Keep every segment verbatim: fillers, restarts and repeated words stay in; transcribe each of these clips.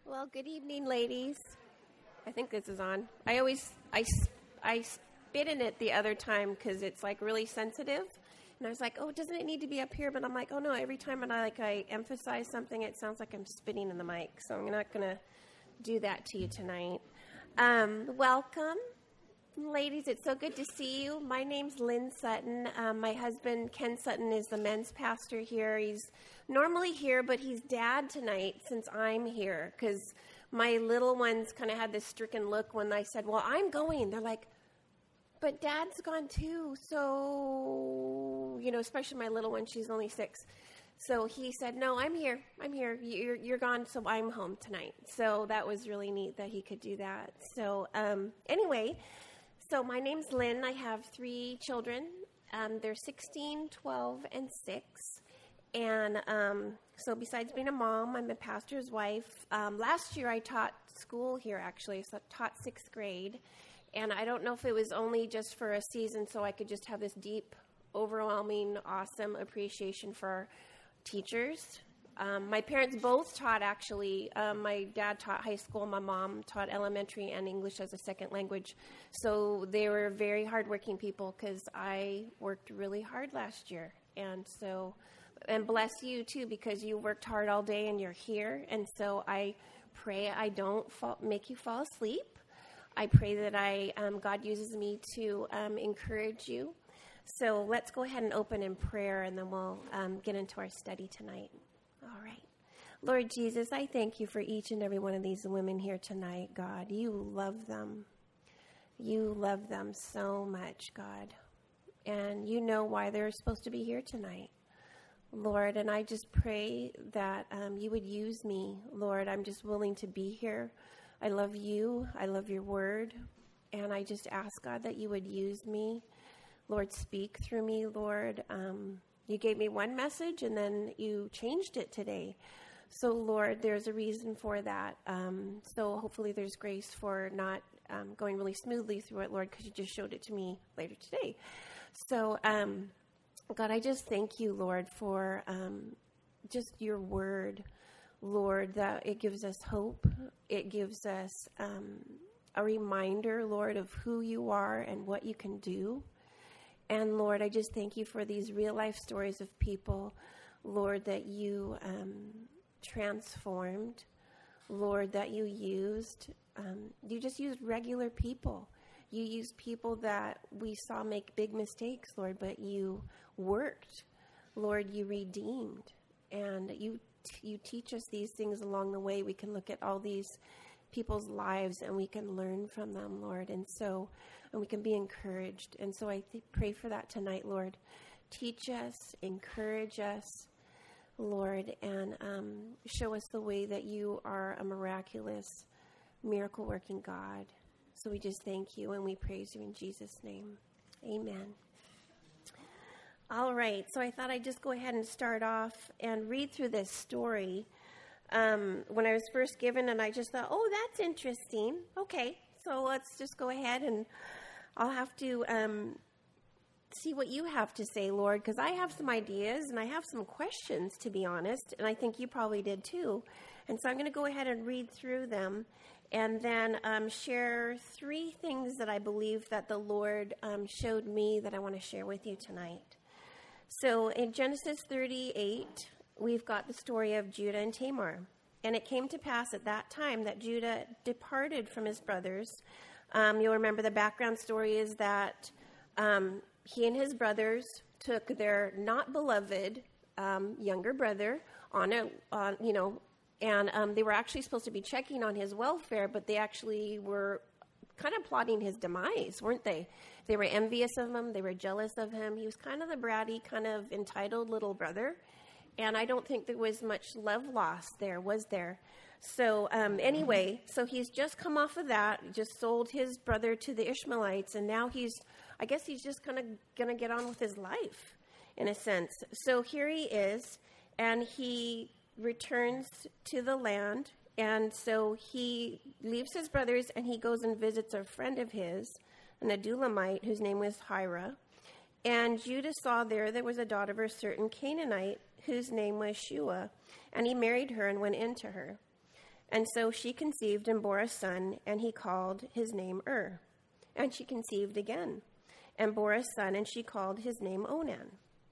Well, good evening, ladies. I think this is on. I always, I, I spit in it the other time because it's like really sensitive. And I was like, oh, doesn't it need to be up here? But I'm like, oh no, every time when I like I emphasize something, it sounds like I'm spitting in the mic. So I'm not going to do that to you tonight. Um, welcome, ladies. It's so good to see you. My name's Lynn Sutton. Um, my husband, Ken Sutton, is the men's pastor here. He's normally here, but he's dad tonight since I'm here because my little ones kind of had this stricken look when I said, well, I'm going. They're like, but dad's gone too. So, you know, especially my little one, she's only six. So he said, no, I'm here. I'm here. You're, you're gone, so I'm home tonight. So that was really neat that he could do that. So um, anyway, so my name's Lynn. I have three children. Um, they're sixteen, twelve, and six. And um, so besides being a mom, I'm a pastor's wife. Um, last year I taught school here, actually, so I taught sixth grade. And I don't know if it was only just for a season so I could just have this deep, overwhelming, awesome appreciation for teachers. Um, my parents both taught, actually. Um, my dad taught high school. My mom taught elementary and English as a second language. So they were very hardworking people because I worked really hard last year. And so... And bless you, too, because you worked hard all day and you're here. And so I pray I don't fall, make you fall asleep. I pray that I um, God uses me to um, encourage you. So let's go ahead and open in prayer, and then we'll um, get into our study tonight. All right. Lord Jesus, I thank you for each and every one of these women here tonight, God. You love them. You love them so much, God. And you know why they're supposed to be here tonight. Lord, and I just pray that um, you would use me, Lord. I'm just willing to be here. I love you. I love your word. And I just ask, God, that you would use me. Lord, speak through me, Lord. Um, you gave me one message, and then you changed it today. So, Lord, there's a reason for that. Um, so hopefully there's grace for not um, going really smoothly through it, Lord, because you just showed it to me later today. So, um God, I just thank you, Lord, for um, just your word, Lord, that it gives us hope. It gives us um, a reminder, Lord, of who you are and what you can do. And, Lord, I just thank you for these real-life stories of people, Lord, that you um, transformed, Lord, that you used. Um, you just used regular people. You used people that we saw make big mistakes, Lord, but you worked. Lord, you redeemed. And you t- you teach us these things along the way. We can look at all these people's lives and we can learn from them, Lord. And so, and we can be encouraged. And so I th- pray for that tonight, Lord. Teach us, encourage us, Lord, and um, show us the way that you are a miraculous, miracle-working God. So we just thank you and we praise you in Jesus' name. Amen. All right. So I thought I'd just go ahead and start off and read through this story. Um, when I was first given, and I just thought, oh, that's interesting. Okay. So let's just go ahead and I'll have to um, see what you have to say, Lord, because I have some ideas and I have some questions, to be honest. And I think you probably did too. And so I'm going to go ahead and read through them. And then um, share three things that I believe that the Lord um, showed me that I want to share with you tonight. So in Genesis thirty-eight, we've got the story of Judah and Tamar. And it came to pass at that time that Judah departed from his brothers. Um, you'll remember the background story is that um, he and his brothers took their not beloved um, younger brother on a, on, you know, And um, they were actually supposed to be checking on his welfare, but they actually were kind of plotting his demise, weren't they? They were envious of him. They were jealous of him. He was kind of the bratty, kind of entitled little brother. And I don't think there was much love lost there, was there? So um, anyway, so he's just come off of that, just sold his brother to the Ishmaelites, and now he's, I guess he's just kind of going to get on with his life, in a sense. So here he is, and he returns to the land, and so he leaves his brothers and he goes and visits a friend of his, an Adulamite whose name was Hira. And Judah saw there there was a daughter of a certain Canaanite whose name was Shua, and he married her and went into her. And so she conceived and bore a son, and he called his name Ur. And she conceived again, and bore a son, and she called his name Onan.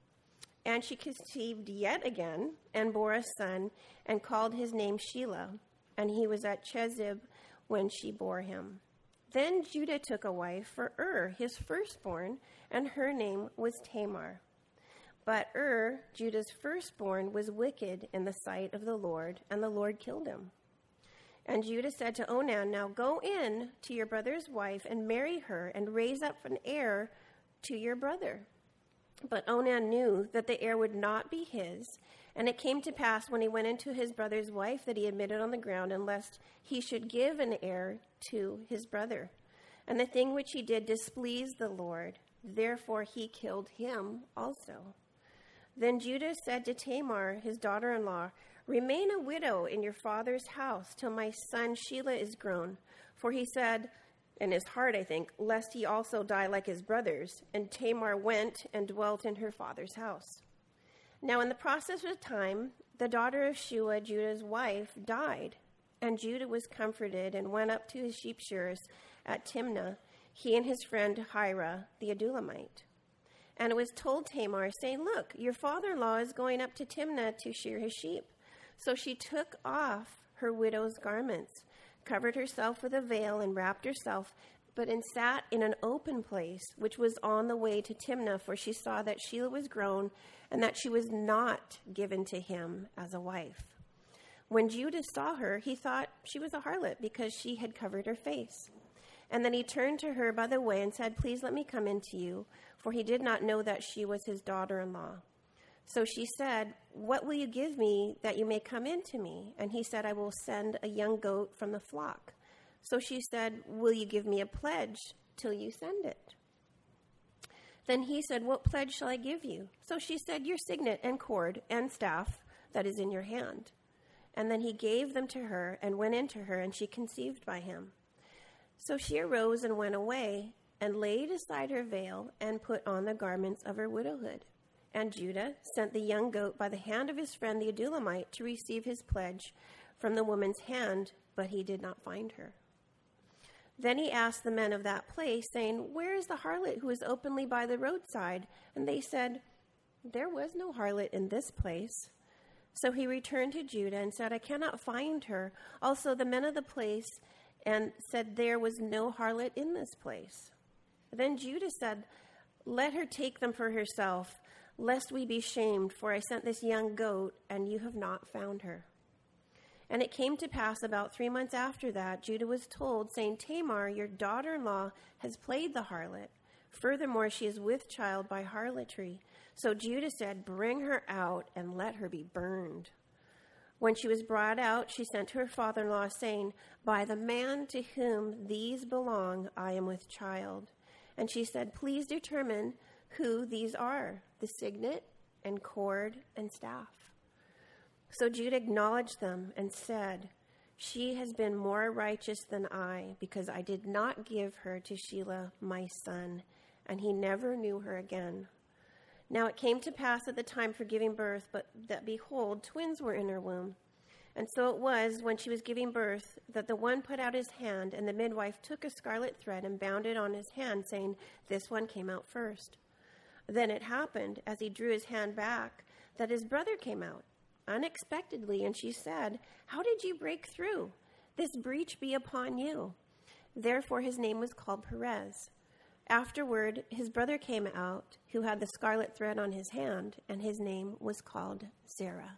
And she conceived yet again, and bore a son, and called his name Shelah. And he was at Chezib when she bore him. Then Judah took a wife for Ur, his firstborn, and her name was Tamar. But Ur, Judah's firstborn, was wicked in the sight of the Lord, and the Lord killed him. And Judah said to Onan, now go in to your brother's wife and marry her and raise up an heir to your brother. But Onan knew that the heir would not be his. And it came to pass when he went into his brother's wife that he admitted on the ground, unless he should give an heir to his brother. And the thing which he did displeased the Lord. Therefore he killed him also. Then Judah said to Tamar, his daughter-in-law, remain a widow in your father's house till my son Shelah is grown. For he said, in his heart, I think, lest he also die like his brothers. And Tamar went and dwelt in her father's house. Now in the process of time, the daughter of Shua, Judah's wife, died. And Judah was comforted and went up to his sheep shearers at Timnah, he and his friend Hira, the Adulamite. And it was told Tamar, saying, look, your father-in-law is going up to Timnah to shear his sheep. So she took off her widow's garments, covered herself with a veil, and wrapped herself, but and sat in an open place, which was on the way to Timnah, for she saw that Shelah was grown, and that she was not given to him as a wife. When Judah saw her, he thought she was a harlot, because she had covered her face. And then he turned to her by the way and said, please let me come in to you, for he did not know that she was his daughter-in-law. So she said, what will you give me that you may come in to me? And he said, I will send a young goat from the flock. So she said, will you give me a pledge till you send it? Then he said, what pledge shall I give you? So she said, your signet and cord and staff that is in your hand. And then he gave them to her and went in to her, and she conceived by him. So she arose and went away and laid aside her veil and put on the garments of her widowhood. And Judah sent the young goat by the hand of his friend the Adulamite to receive his pledge from the woman's hand, but he did not find her. Then he asked the men of that place, saying, where is the harlot who is openly by the roadside? And they said, there was no harlot in this place. So he returned to Judah and said, I cannot find her. Also the men of the place and said, there was no harlot in this place. Then Judah said, let her take them for herself, lest we be shamed, for I sent this young goat, and you have not found her. And it came to pass about three months after that, Judah was told, saying, Tamar, your daughter-in-law, has played the harlot. Furthermore, she is with child by harlotry. So Judah said, bring her out and let her be burned. When she was brought out, she sent to her father-in-law, saying, by the man to whom these belong, I am with child. And she said, please determine who these are, the signet and cord and staff. So Judah acknowledged them and said, she has been more righteous than I, because I did not give her to Shelah my son, and he never knew her again. Now it came to pass at the time for giving birth, but that, behold, twins were in her womb. And so it was, when she was giving birth, that the one put out his hand, and the midwife took a scarlet thread and bound it on his hand, saying, this one came out first. Then it happened, as he drew his hand back, that his brother came out unexpectedly, and she said, how did you break through? This breach be upon you. Therefore his name was called Perez. Afterward, his brother came out, who had the scarlet thread on his hand, and his name was called Zerah.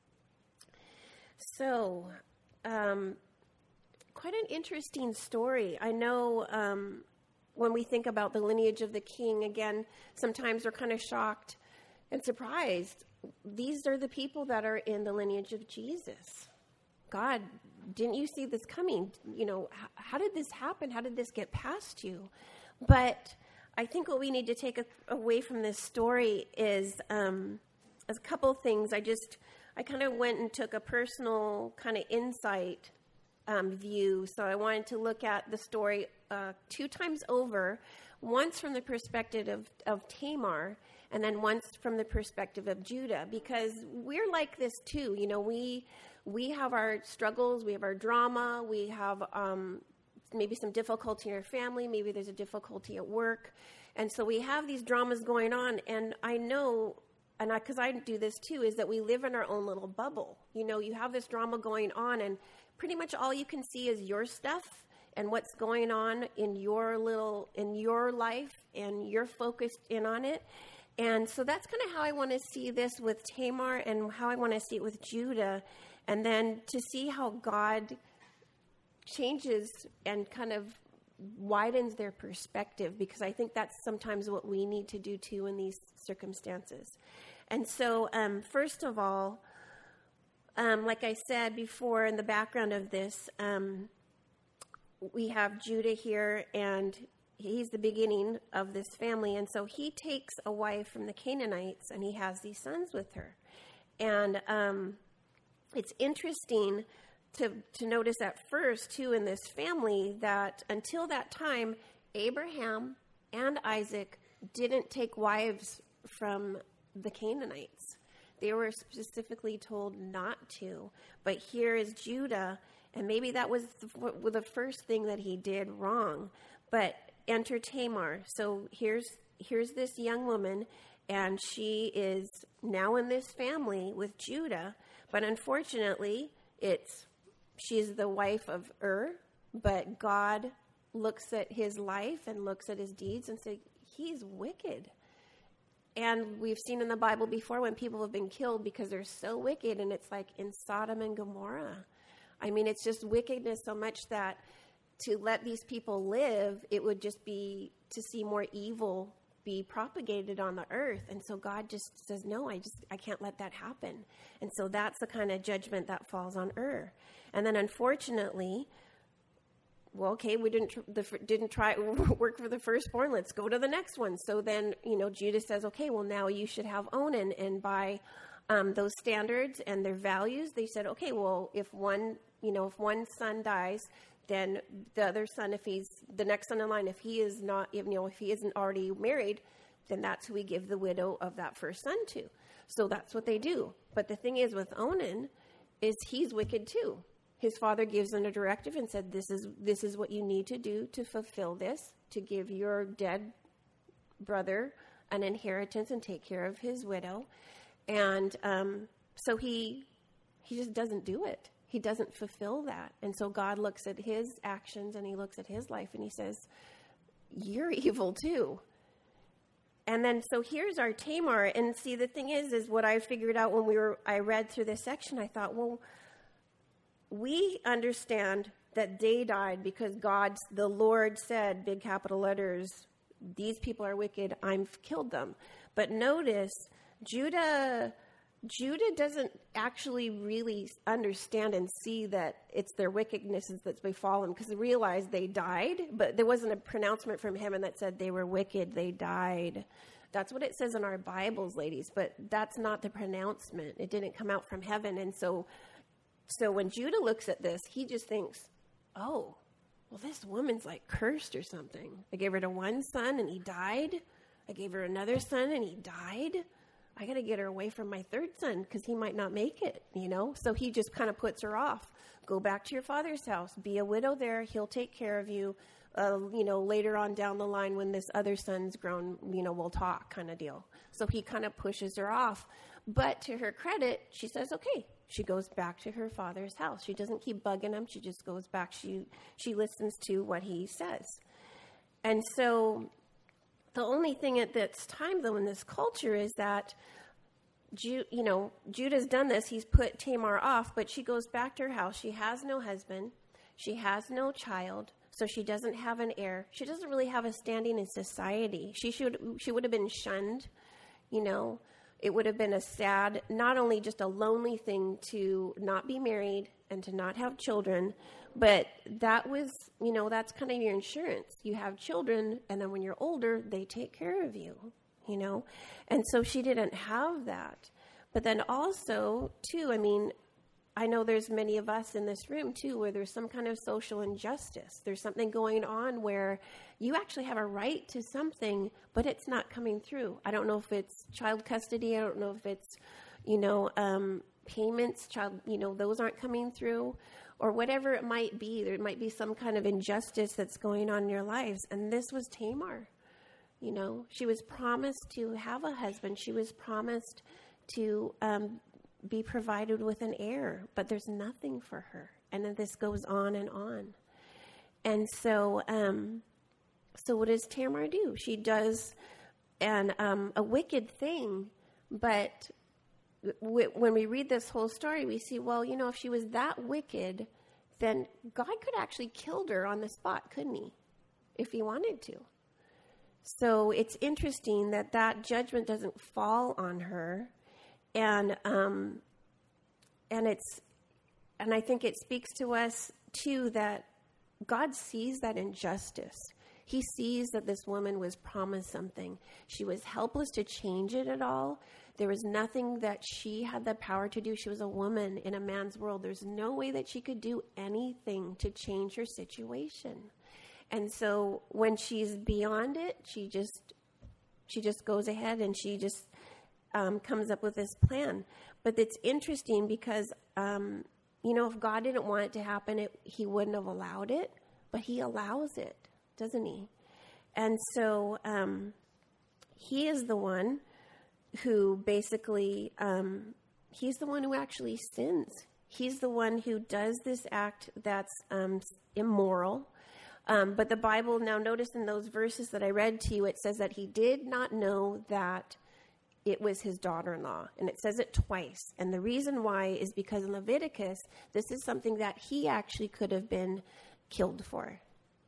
So, um, quite an interesting story. I know um, when we think about the lineage of the king, again, sometimes we're kind of shocked and surprised. These are the people that are in the lineage of Jesus. God, didn't you see this coming? You know, how, how did this happen? How did this get past you? But I think what we need to take a, away from this story is um, a couple of things. I just, I kind of went and took a personal kind of insight um, view. So I wanted to look at the story uh, two times over, once from the perspective of, of Tamar, and then once from the perspective of Judah, because we're like this too. You know, we we have our struggles, we have our drama, we have um, maybe some difficulty in our family, maybe there's a difficulty at work. And so we have these dramas going on, and I know, and because I, I do this too, is that we live in our own little bubble. You know, you have this drama going on, and pretty much all you can see is your stuff and what's going on in your little, in your life, and you're focused in on it. And so that's kind of how I want to see this with Tamar and how I want to see it with Judah. And then to see how God changes and kind of widens their perspective, because I think that's sometimes what we need to do too in these circumstances. And so, um, first of all, um, like I said before in the background of this, um, we have Judah here, and he's the beginning of this family. And so he takes a wife from the Canaanites, and he has these sons with her. And um, it's interesting to, to notice at first, too, in this family, that until that time, Abraham and Isaac didn't take wives from the Canaanites. They were specifically told not to. But here is Judah, and maybe that was the, the first thing that he did wrong. But enter Tamar. So here's here's this young woman, and she is now in this family with Judah. But unfortunately, it's she's the wife of Ur. But God looks at his life and looks at his deeds and says, he's wicked. And we've seen in the Bible before when people have been killed because they're so wicked, and it's like in Sodom and Gomorrah. I mean, it's just wickedness so much that to let these people live, it would just be to see more evil be propagated on the earth. And so God just says, no, I just, I can't let that happen. And so that's the kind of judgment that falls on Ur. And then unfortunately, well, okay, we didn't, the, didn't try work for the firstborn. Let's go to the next one. So then, you know, Judah says, okay, well, now you should have Onan. And by um, those standards and their values, they said, okay, well, if one, you know, if one son dies, then the other son, if he's the next son in line, if he is not, you know, if he isn't already married, then that's who we give the widow of that first son to. So that's what they do. But the thing is with Onan is he's wicked too. His father gives him a directive and said, this is, this is what you need to do to fulfill this, to give your dead brother an inheritance and take care of his widow. And um, so he, he just doesn't do it. He doesn't fulfill that. And so God looks at his actions and he looks at his life and he says, you're evil too. And then, so here's our Tamar. And see, the thing is, is what I figured out when we were, I read through this section, I thought, well, we understand that they died because God, the Lord said, big capital letters, these people are wicked, I've killed them. But notice, Judah, Judah doesn't actually really understand and see that it's their wickedness that's befallen, because they realized they died, but there wasn't a pronouncement from heaven that said they were wicked, they died. That's what it says in our Bibles, ladies, but that's not the pronouncement. It didn't come out from heaven. And so, so when Judah looks at this, he just thinks, oh, well, this woman's like cursed or something. I gave her to one son and he died. I gave her another son and he died. I got to get her away from my third son because he might not make it, you know? So he just kind of puts her off. Go back to your father's house. Be a widow there. He'll take care of you. Uh, you know, later on down the line when this other son's grown, you know, we'll talk kind of deal. So he kind of pushes her off. But to her credit, she says, okay. She goes back to her father's house. She doesn't keep bugging him. She just goes back. She she listens to what he says. And so the only thing at this time, though, in this culture is that, Ju- you know, Judah's done this. He's put Tamar off, but she goes back to her house. She has no husband. She has no child, so she doesn't have an heir. She doesn't really have a standing in society. She should she would have been shunned, you know. It would have been a sad, not only just a lonely thing to not be married and to not have children, but that was, you know, that's kind of your insurance. You have children, and then when you're older, they take care of you, you know. And so she didn't have that. But then also, too, I mean, I know there's many of us in this room, too, where there's some kind of social injustice. There's something going on where you actually have a right to something, but it's not coming through. I don't know if it's child custody. I don't know if it's, you know, um, payments, child, you know, those aren't coming through, or whatever it might be. There might be some kind of injustice that's going on in your lives. And this was Tamar. You know, she was promised to have a husband. She was promised to um, be provided with an heir, but there's nothing for her. And then this goes on and on. And so, um, so what does Tamar do? She does an, um, a wicked thing, but w- when we read this whole story, we see, well, you know, if she was that wicked, then God could actually killed her on the spot, couldn't he? If he wanted to. So it's interesting that that judgment doesn't fall on her, and um, and it's and I think it speaks to us too that God sees that injustice. He sees that this woman was promised something. She was helpless to change it at all. There was nothing that she had the power to do. She was a woman in a man's world. There's no way that she could do anything to change her situation. And so when she's beyond it, she just she just goes ahead and she just um, comes up with this plan. But it's interesting because, um, you know, if God didn't want it to happen, it, he wouldn't have allowed it. But he allows it, doesn't he? And so um, he is the one who basically, um, he's the one who actually sins. He's the one who does this act that's um, immoral. Um, but the Bible, now notice in those verses that I read to you, it says that he did not know that it was his daughter-in-law. And it says it twice. And the reason why is because in Leviticus, this is something that he actually could have been killed for.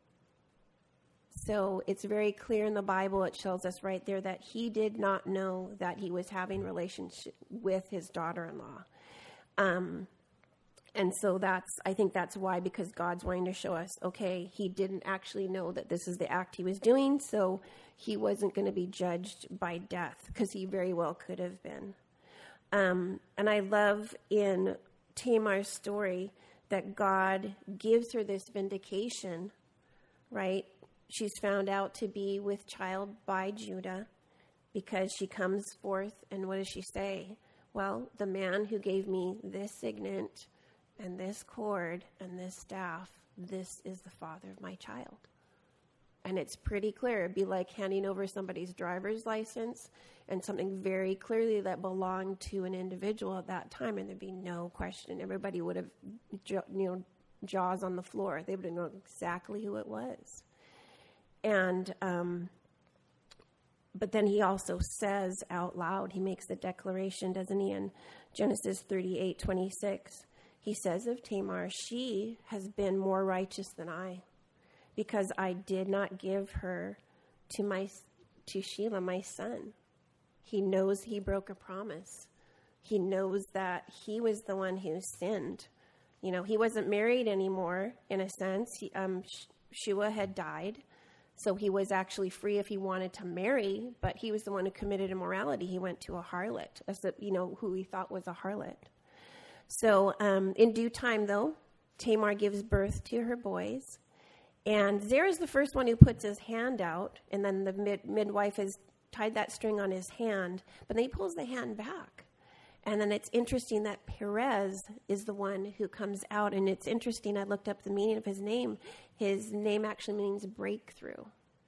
So it's very clear in the Bible, it shows us right there that he did not know that he was having relationship with his daughter-in-law. Um And so that's, I think that's why, because God's wanting to show us, okay, he didn't actually know that this is the act he was doing, so he wasn't going to be judged by death, because he very well could have been. Um, and I love in Tamar's story that God gives her this vindication, right? She's found out to be with child by Judah because she comes forth, and what does she say? Well, the man who gave me this signet and this cord and this staff, this is the father of my child. And it's pretty clear. It'd be like handing over somebody's driver's license and something very clearly that belonged to an individual at that time, and there'd be no question. Everybody would have, you know, jaws on the floor. They would have known exactly who it was. And, um, but then he also says out loud, he makes the declaration, doesn't he, in Genesis thirty-eight twenty-six. He says of Tamar, she has been more righteous than I, because I did not give her to my to Shelah, my son. He knows he broke a promise. He knows that he was the one who sinned. You know, he wasn't married anymore, in a sense. He, um, Shua had died, so he was actually free if he wanted to marry, but he was the one who committed immorality. He went to a harlot, as a, you know, who he thought was a harlot. So um, in due time, though, Tamar gives birth to her boys. And Zerah's the first one who puts his hand out, and then the mid- midwife has tied that string on his hand, but then he pulls the hand back. And then it's interesting that Perez is the one who comes out, and it's interesting, I looked up the meaning of his name. His name actually means breakthrough.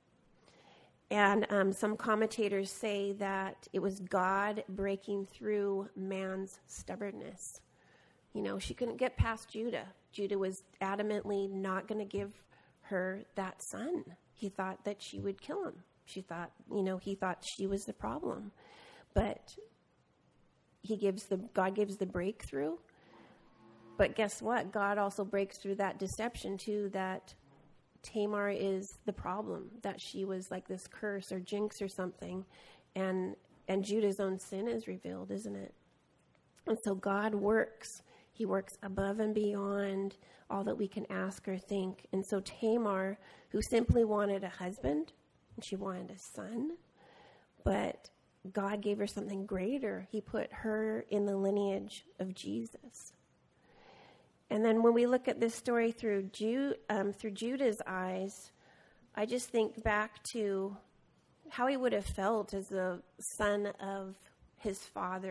And um, some commentators say that it was God breaking through man's stubbornness. You know, she couldn't get past Judah. Judah was adamantly not going to give her that son. He thought that she would kill him. She thought, you know, he thought she was the problem. But he gives the, God gives the breakthrough. But guess what? God also breaks through that deception too, that Tamar is the problem, that she was like this curse or jinx or something. And, and Judah's own sin is revealed, isn't it? And so God works. He works above and beyond all that we can ask or think. And so Tamar, who simply wanted a husband, and she wanted a son, but God gave her something greater. He put her in the lineage of Jesus. And then when we look at this story through Ju- um, through Judah's eyes, I just think back to how he would have felt as the son of his father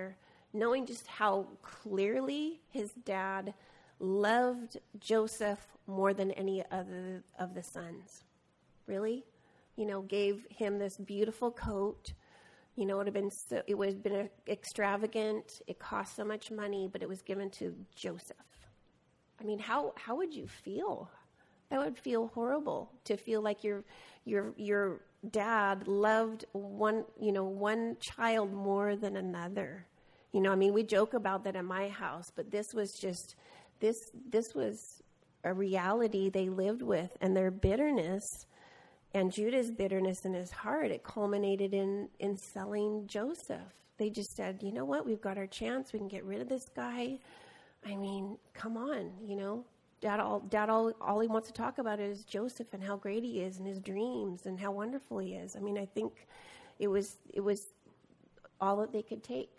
knowing just how clearly his dad loved Joseph more than any other of the sons. Really? You know, gave him this beautiful coat. You know, it would have been so, it would have been extravagant. It cost so much money, but it was given to Joseph. I mean, how how would you feel? That would feel horrible to feel like your your your dad loved one, you know, one child more than another. You know, I mean, we joke about that in my house, but this was just this this was a reality they lived with, and their bitterness and Judah's bitterness in his heart, it culminated in in selling Joseph. They just said, you know what, we've got our chance. We can get rid of this guy. I mean, come on, you know. Dad, all, Dad all, all he wants to talk about is Joseph and how great he is and his dreams and how wonderful he is. I mean, I think it was it was all that they could take.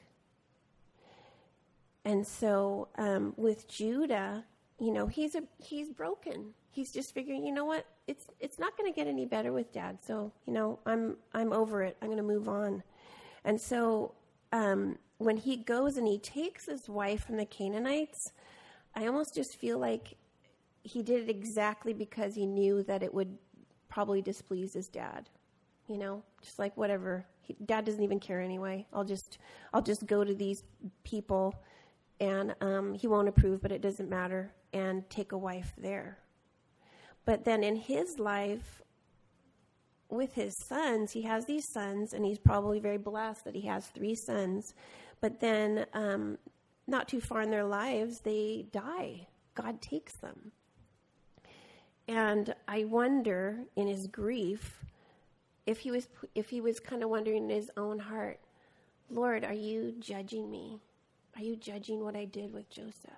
And so um, with Judah, you know, he's a he's broken. He's just figuring, you know what, it's it's not going to get any better with Dad. So, you know, I'm I'm over it. I'm going to move on. And so um, when he goes and he takes his wife from the Canaanites, I almost just feel like he did it exactly because he knew that it would probably displease his dad. You know, just like whatever. He, Dad doesn't even care anyway. I'll just I'll just go to these people, and um, he won't approve, but it doesn't matter, and take a wife there. But then in his life, with his sons, he has these sons, and he's probably very blessed that he has three sons. But then um, not too far in their lives, they die. God takes them. And I wonder in his grief if he was if he was kind of wondering in his own heart, Lord, are you judging me? Are you judging what I did with Joseph?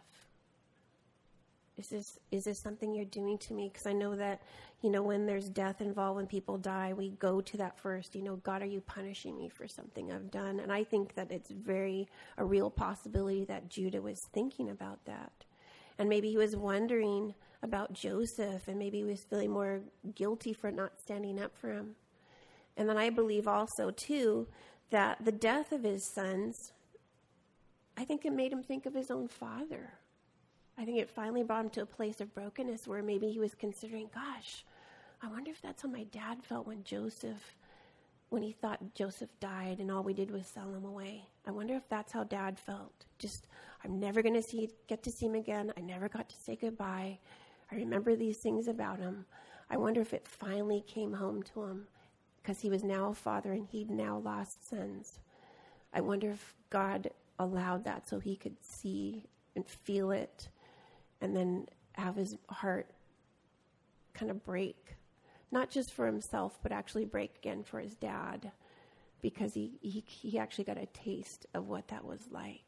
Is this is this something you're doing to me? Because I know that, you know, when there's death involved, when people die, we go to that first. You know, God, are you punishing me for something I've done? And I think that it's very a real possibility that Judah was thinking about that. And maybe he was wondering about Joseph, and maybe he was feeling more guilty for not standing up for him. And then I believe also, too, that the death of his sons, I think it made him think of his own father. I think it finally brought him to a place of brokenness where maybe he was considering, gosh, I wonder if that's how my dad felt when Joseph, when he thought Joseph died and all we did was sell him away. I wonder if that's how Dad felt. Just, I'm never going to see get to see him again. I never got to say goodbye. I remember these things about him. I wonder if it finally came home to him because he was now a father and he'd now lost sons. I wonder if God allowed that so he could see and feel it and then have his heart kind of break. Not just for himself, but actually break again for his dad, because he, he he actually got a taste of what that was like.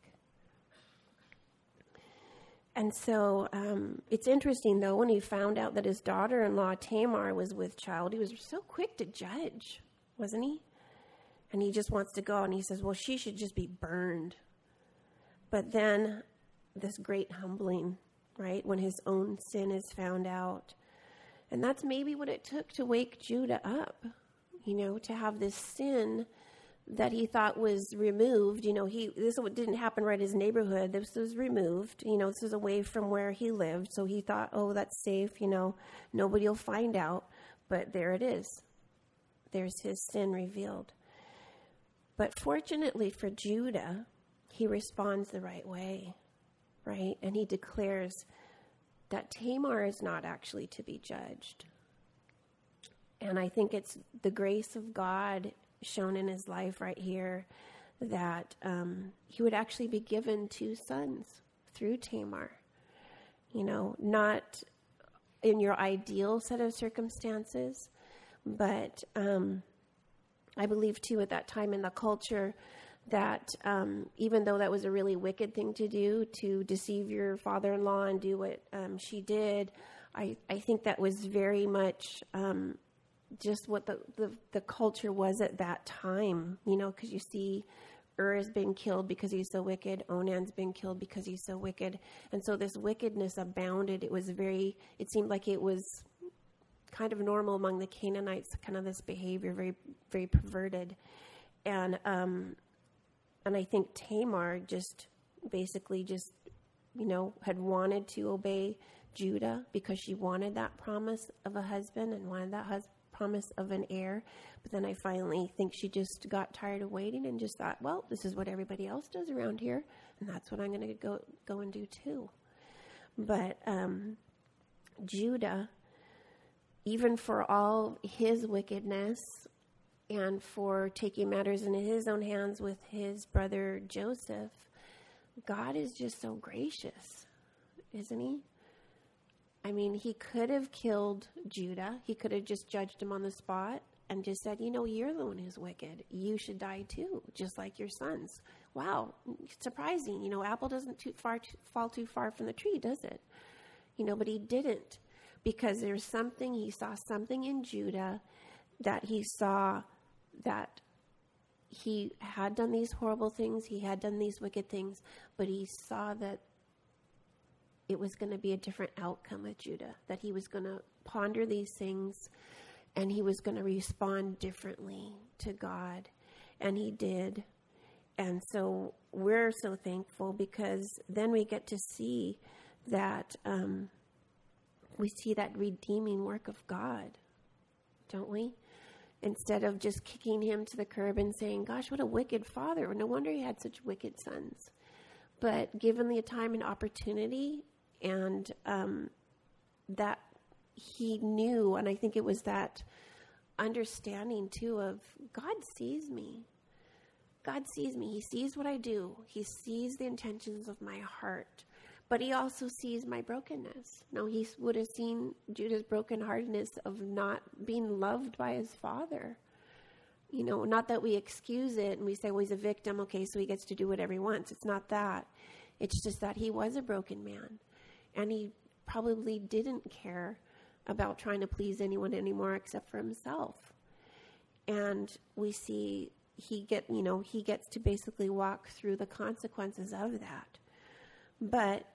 And so um, it's interesting, though, when he found out that his daughter-in-law, Tamar, was with child, he was so quick to judge, wasn't he? And he just wants to go, and he says, well, she should just be burned. But then this great humbling, right, when his own sin is found out. And that's maybe what it took to wake Judah up, you know, to have this sin that he thought was removed. You know, he this didn't happen right in his neighborhood. This was removed. You know, this was away from where he lived. So he thought, oh, that's safe. You know, nobody will find out. But there it is. There's his sin revealed. But fortunately for Judah, he responds the right way, right? And he declares that Tamar is not actually to be judged. And I think it's the grace of God shown in his life right here that um, he would actually be given two sons through Tamar. You know, not in your ideal set of circumstances, but um, I believe too at that time in the culture that um, even though that was a really wicked thing to do, to deceive your father-in-law and do what um, she did, I, I think that was very much um, just what the, the, the culture was at that time, you know, because you see Ur has been killed because he's so wicked. Onan's been killed because he's so wicked. And so this wickedness abounded. It was very, it seemed like it was kind of normal among the Canaanites, kind of this behavior, very, very perverted. And, um, and I think Tamar just basically just, you know, had wanted to obey Judah because she wanted that promise of a husband and wanted that hus- promise of an heir. But then I finally think she just got tired of waiting and just thought, well, this is what everybody else does around here, and that's what I'm going to go go and do too. But um, Judah, even for all his wickedness and for taking matters into his own hands with his brother Joseph, God is just so gracious, isn't he? I mean, he could have killed Judah. He could have just judged him on the spot and just said, you know, you're the one who's wicked. You should die too, just like your sons. Wow, surprising. You know, apple doesn't too far too, fall too far from the tree, does it? You know, but he didn't, because there's something, he saw something in Judah that he saw that he had done these horrible things, he had done these wicked things, but he saw that it was going to be a different outcome with Judah, that he was going to ponder these things and he was going to respond differently to God. And he did. And so we're so thankful, because then we get to see that, um, we see that redeeming work of God, don't we? Instead of just kicking him to the curb and saying, gosh, what a wicked father. No wonder he had such wicked sons. But given the time and opportunity, and um, that he knew, and I think it was that understanding too of God sees me. God sees me. He sees what I do. He sees the intentions of my heart. But he also sees my brokenness. Now, he would have seen Judah's brokenheartedness of not being loved by his father. You know, not that we excuse it and we say, well, he's a victim, okay, so he gets to do whatever he wants. It's not that. It's just that he was a broken man. And he probably didn't care about trying to please anyone anymore except for himself. And we see he get, you know, he gets to basically walk through the consequences of that. But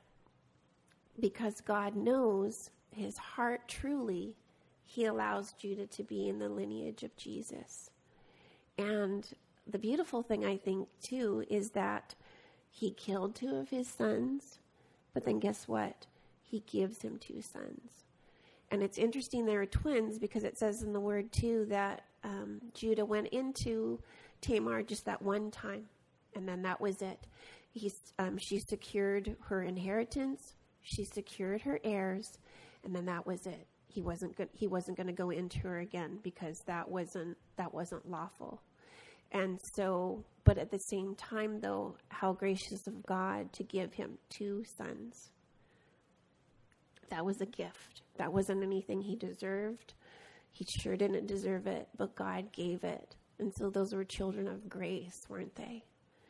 because God knows his heart truly, he allows Judah to be in the lineage of Jesus. And the beautiful thing, I think, too, is that he killed two of his sons, but then guess what? He gives him two sons. And it's interesting, they are twins, because it says in the word, too, that um, Judah went into Tamar just that one time, and then that was it. He's, um, she secured her inheritance, she secured her heirs, and then that was it. He wasn't good. He wasn't going to go into her again, because that wasn't that wasn't lawful. And so, but at the same time, though, how gracious of God to give him two sons. That was a gift. That wasn't anything he deserved. He sure didn't deserve it, but God gave it. And so those were children of grace, weren't they?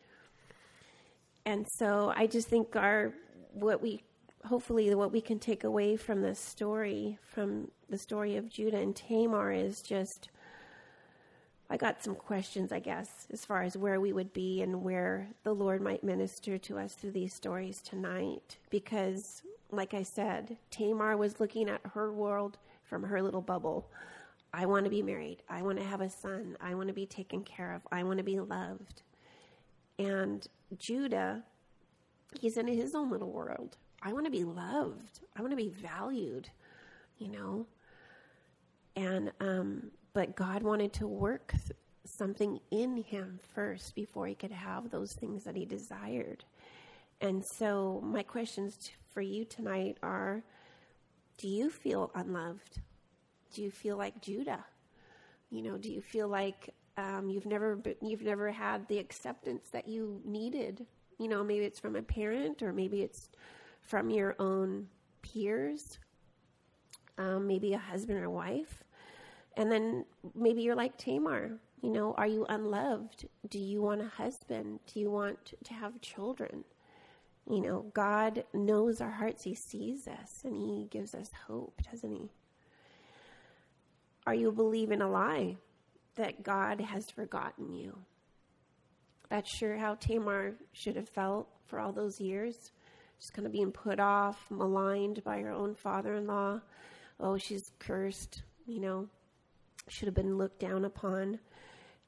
And so I just think our, what we, hopefully what we can take away from this story, from the story of Judah and Tamar, is just, I got some questions, I guess, as far as where we would be and where the Lord might minister to us through these stories tonight. Because, like I said, Tamar was looking at her world from her little bubble. I want to be married. I want to have a son. I want to be taken care of. I want to be loved. And Judah, he's in his own little world. I want to be loved. I want to be valued, you know. And, um, but God wanted to work th- something in him first before he could have those things that he desired. And so my questions t- for you tonight are, do you feel unloved? Do you feel like Judah? You know, do you feel like um, you've never been, you've never had the acceptance that you needed? You know, maybe it's from a parent, or maybe it's from your own peers, um, maybe a husband or wife. And then maybe you're like Tamar. You know, are you unloved? Do you want a husband? Do you want to have children? You know, God knows our hearts. He sees us, and he gives us hope, doesn't he? Are you believing a lie that God has forgotten you? That's sure how Tamar should have felt for all those years. Just kind of being put off, maligned by her own father-in-law. Oh, she's cursed, you know. Should have been looked down upon.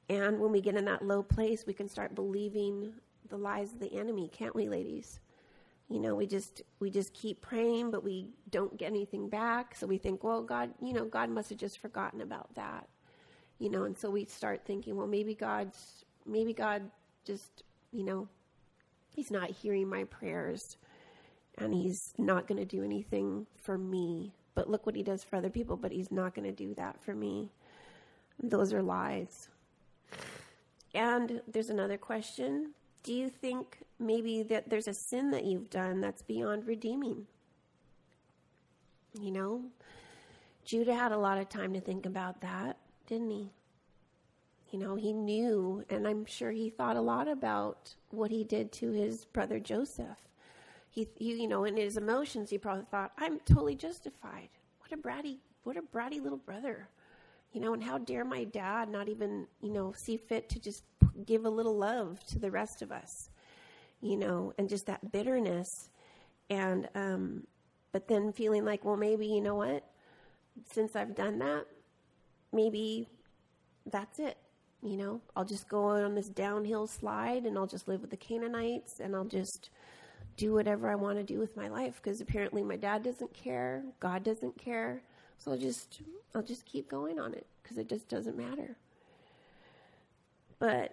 And when we get in that low place, we can start believing the lies of the enemy, can't we, ladies? You know, we just we just keep praying, but we don't get anything back. So we think, well, God, you know, God must have just forgotten about that. You know, and so we start thinking, well, maybe God's, maybe God just, you know, he's not hearing my prayers and he's not going to do anything for me. But look what he does for other people, but he's not going to do that for me. Those are lies. And there's another question. Do you think maybe that there's a sin that you've done that's beyond redeeming? You know, Judah had a lot of time to think about that, didn't he? You know, he knew, and I'm sure he thought a lot about what he did to his brother Joseph. He, he, you know, in his emotions, he probably thought, I'm totally justified. What a bratty, what a bratty little brother. You know, and how dare my dad not even, you know, see fit to just give a little love to the rest of us, you know, and just that bitterness. And, um, but then feeling like, well, maybe, you know what, since I've done that, maybe that's it. You know, I'll just go on this downhill slide and I'll just live with the Canaanites and I'll just do whatever I want to do with my life because apparently my dad doesn't care. God doesn't care. So I'll just, I'll just keep going on it because it just doesn't matter. But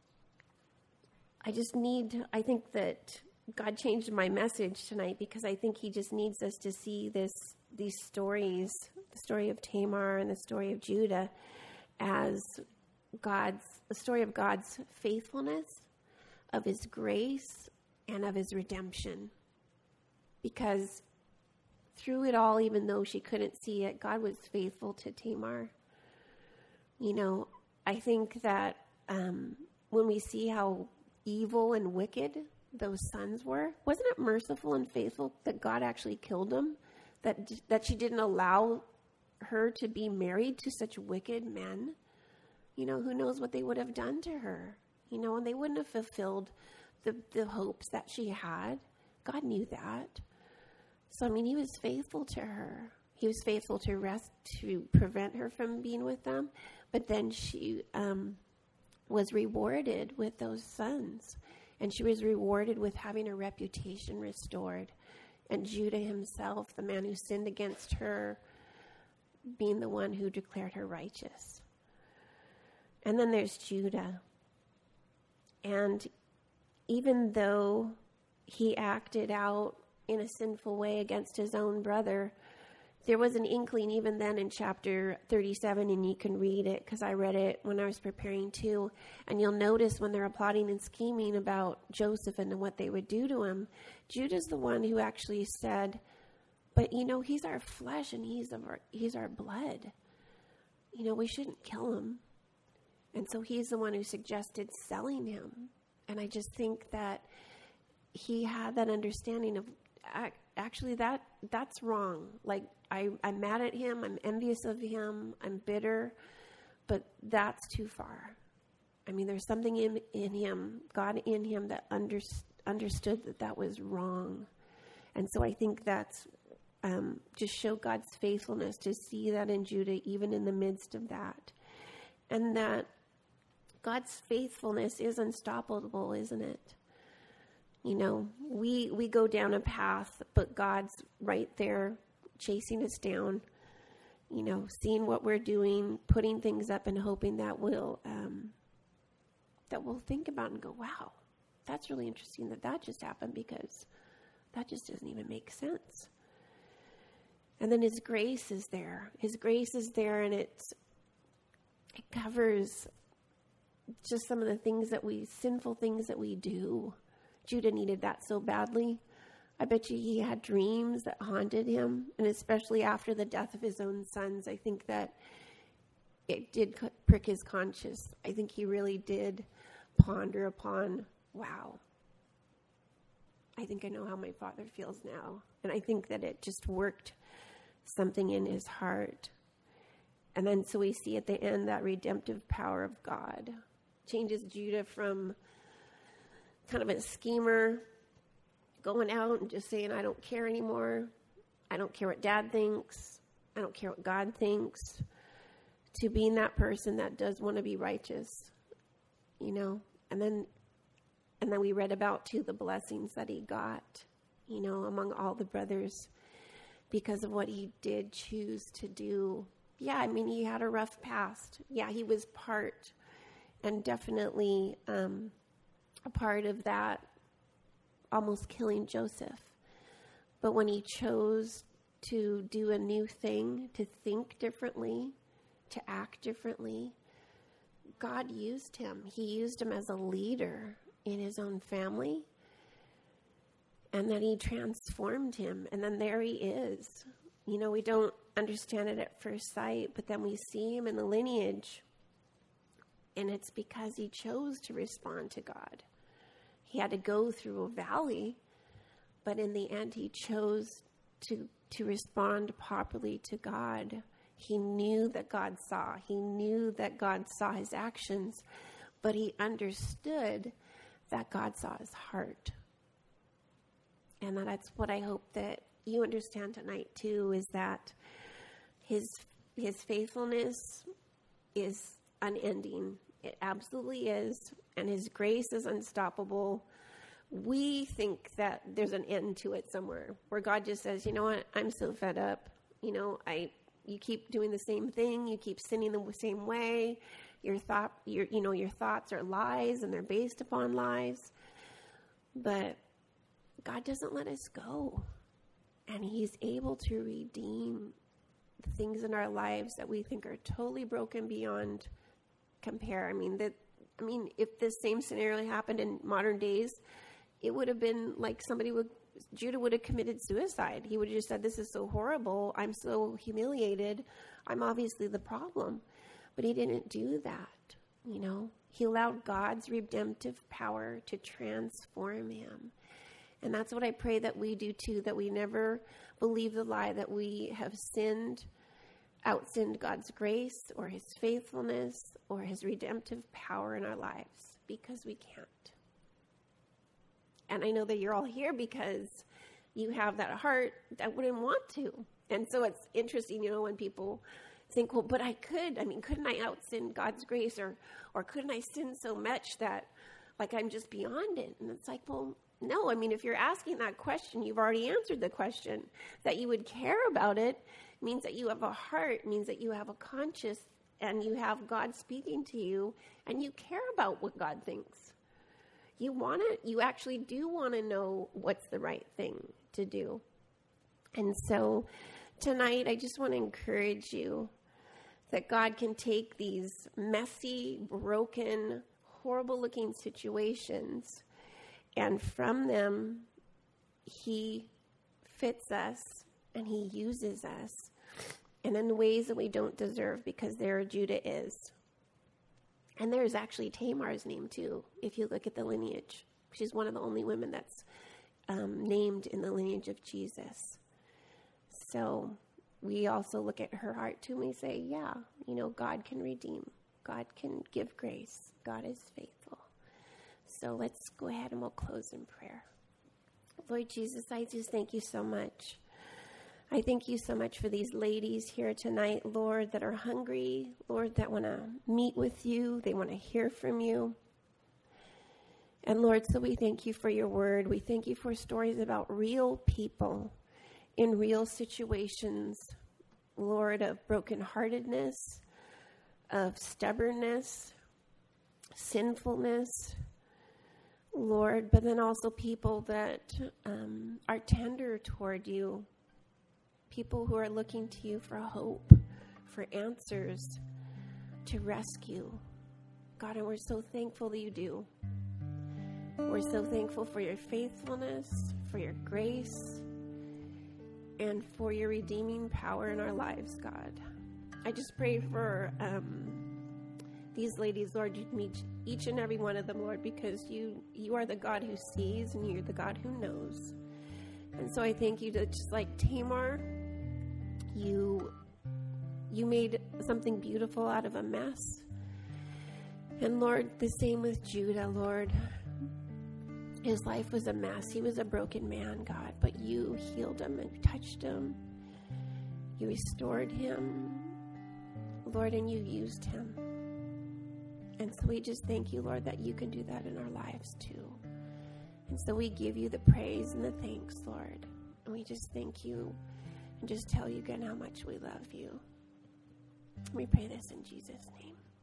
I just need, I think that God changed my message tonight because I think he just needs us to see this, these stories, the story of Tamar and the story of Judah as God's, the story of God's faithfulness, of his grace, and of his redemption. Because through it all, even though she couldn't see it, God was faithful to Tamar. You know, I think that um, when we see how evil and wicked those sons were, wasn't it merciful and faithful that God actually killed them? That that she didn't allow her to be married to such wicked men? You know, who knows what they would have done to her? You know, and they wouldn't have fulfilled the, the hopes that she had. God knew that. So, I mean, he was faithful to her. He was faithful to rest, to prevent her from being with them. But then she um, was rewarded with those sons. And she was rewarded with having her reputation restored. And Judah himself, the man who sinned against her, being the one who declared her righteous. And then there's Judah. And even though he acted out in a sinful way against his own brother, there was an inkling even then in chapter thirty-seven, and you can read it because I read it when I was preparing too. And you'll notice when they're plotting and scheming about Joseph and what they would do to him, Judah's the one who actually said, but you know, he's our flesh and he's our, he's our blood. You know, we shouldn't kill him. And so he's the one who suggested selling him. And I just think that he had that understanding of, actually, that that's wrong. Like, I, I'm mad at him. I'm envious of him. I'm bitter. But that's too far. I mean, there's something in, in him, God in him, that under, understood that that was wrong. And so I think that's um, just show God's faithfulness to see that in Judah, even in the midst of that. And that God's faithfulness is unstoppable, isn't it? You know, we we go down a path, but God's right there chasing us down, you know, seeing what we're doing, putting things up and hoping that we'll, um, that we'll think about and go, wow, that's really interesting that that just happened because that just doesn't even make sense. And then his grace is there. His grace is there, and it's, it covers just some of the things that we, sinful things that we do. Judah needed that so badly. I bet you he had dreams that haunted him, and especially after the death of his own sons, I think that it did prick his conscience. I think he really did ponder upon, wow, I think I know how my father feels now. And I think that it just worked something in his heart. And then so we see at the end that redemptive power of God changes Judah from kind of a schemer, going out and just saying, I don't care anymore. I don't care what dad thinks. I don't care what God thinks. To being that person that does want to be righteous, you know, and then, and then we read about too, the blessings that he got, you know, among all the brothers because of what he did choose to do. Yeah. I mean, he had a rough past. Yeah. He was part and definitely, um, a part of that almost killing Joseph. But when he chose to do a new thing, to think differently, to act differently, God used him. He used him as a leader in his own family. And then he transformed him. And then there he is. You know, we don't understand it at first sight, but then we see him in the lineage. And it's because he chose to respond to God. He had to go through a valley, but in the end, he chose to to respond properly to God. He knew that God saw. He knew that God saw his actions, but he understood that God saw his heart. And that's what I hope that you understand tonight too, is that his his faithfulness is unending. It absolutely is. And his grace is unstoppable. We think that there's an end to it somewhere where God just says, you know what, I'm so fed up. You know, I, you keep doing the same thing. You keep sinning the same way. Your thought, your, you know, your thoughts are lies and they're based upon lies. But God doesn't let us go. And he's able to redeem the things in our lives that we think are totally broken beyond compare. I mean, that, I mean, if this same scenario happened in modern days, it would have been like somebody would, Judah would have committed suicide. He would have just said, this is so horrible. I'm so humiliated. I'm obviously the problem. But he didn't do that, you know. He allowed God's redemptive power to transform him. And that's what I pray that we do too, that we never believe the lie that we have sinned, outsinned God's grace or his faithfulness or his redemptive power in our lives, because we can't. And I know that you're all here because you have that heart that wouldn't want to. And so it's interesting, you know, when people think, well, but I could, I mean, couldn't I outsin God's grace, or, or couldn't I sin so much that like I'm just beyond it? And it's like, well, no, I mean, if you're asking that question, you've already answered the question. That you would care about it means that you have a heart, means that you have a conscience, and you have God speaking to you, and you care about what God thinks. You want to, you actually do want to know what's the right thing to do. And so tonight, I just want to encourage you that God can take these messy, broken, horrible-looking situations, and from them, he fits us and he uses us, and in ways that we don't deserve, because there Judah is. And there's actually Tamar's name too, if you look at the lineage. She's one of the only women that's um, named in the lineage of Jesus. So we also look at her heart too, and we say, yeah, you know, God can redeem. God can give grace. God is faithful. So let's go ahead and we'll close in prayer. Lord Jesus, I just thank you so much. I thank you so much for these ladies here tonight, Lord, that are hungry, Lord, that want to meet with you. They want to hear from you. And Lord, so we thank you for your word. We thank you for stories about real people in real situations, Lord, of brokenheartedness, of stubbornness, sinfulness, Lord, but then also people that um, are tender toward you, people who are looking to you for hope, for answers, to rescue. God, and we're so thankful that you do. We're so thankful for your faithfulness, for your grace, and for your redeeming power in our lives, God. I just pray for um, these ladies, Lord, you meet each and every one of them, Lord, because you, you are the God who sees and you're the God who knows. And so I thank you that just like Tamar, you, you made something beautiful out of a mess. And Lord, the same with Judah, Lord. His life was a mess. He was a broken man, God, but you healed him and touched him. You restored him, Lord, and you used him. And so we just thank you, Lord, that you can do that in our lives too. And so we give you the praise and the thanks, Lord. And we just thank you and just tell you again how much we love you. We pray this in Jesus' name.